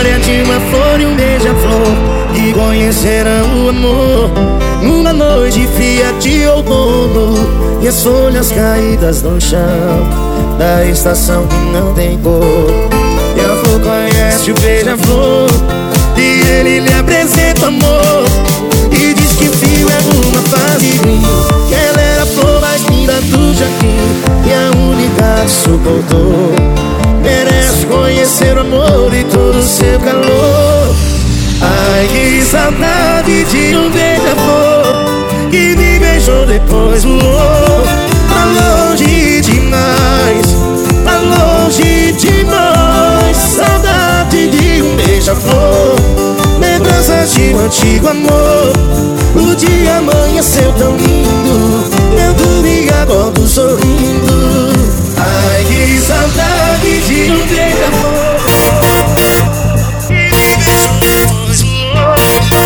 história de uma flor e um beija-flor que conheceram o amor numa noite fria de outono, e as folhas caídas no chão da estação que não tem cor. E a flor conhece o beija-flor e ele lhe apresenta amor, e diz que fio é uma fase ruim, que ela era a flor mais linda do jardim e a única que suportou. Merece conhecer o amor e todo o seu calor. Ai, que saudade de um beija-flor que me beijou depois voou pra longe demais, pra longe de nós. Saudade de um beija-flor, lembranças de um antigo amor. O dia amanheceu tão lindo, eu dormi e acordo sorrindo. Ai, que saudade de um beija-flor que me beijou depois voou.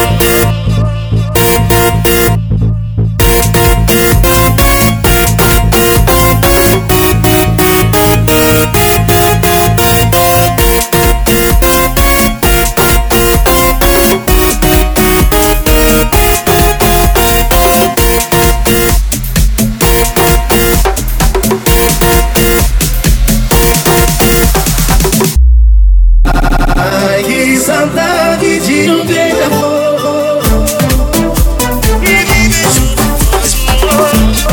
Ai, que saudade de um beija-flor que me beijou depois voou.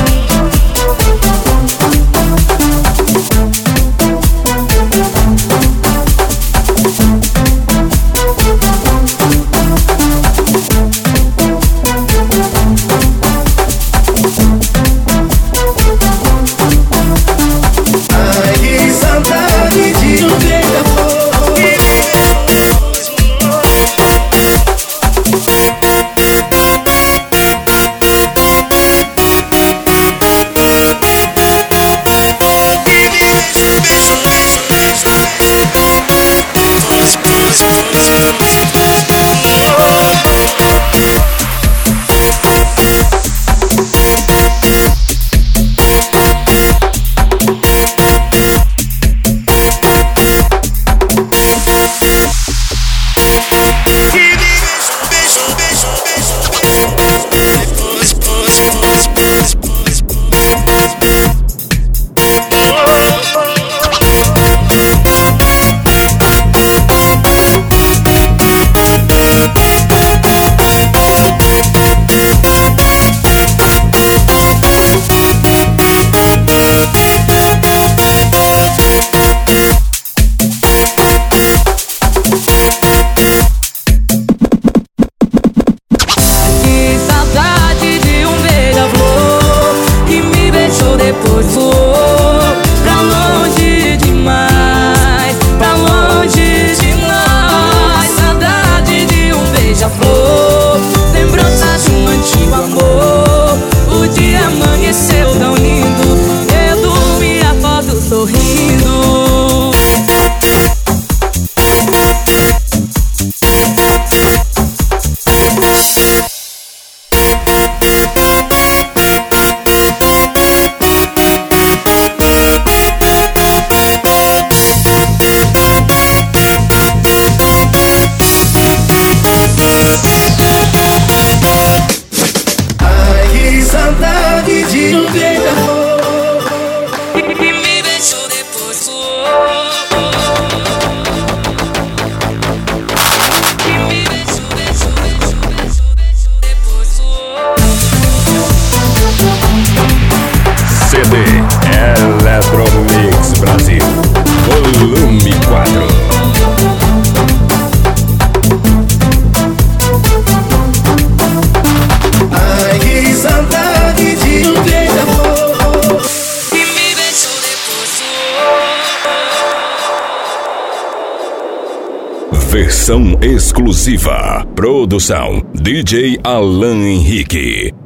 Ai, que saudade de um beija-flor que me beijou depois voou. Pra longe demais, pra longe de nós. Saudade de um beija-flor, lembranças de um antigo amor. O dia amanheceu tão lindo, eu dormi e acordo sorrindo. Ai, que saudade de um beija-flor que me beijou depois voou. Que me beijou, beijou, beijou, beijou, beijou depois voou. CD Eletromix Brasil, volume 4. Ai, que saudade de um beija-flor que me beijou depois voou. Versão exclusiva. Produção DJ Alan Henrique.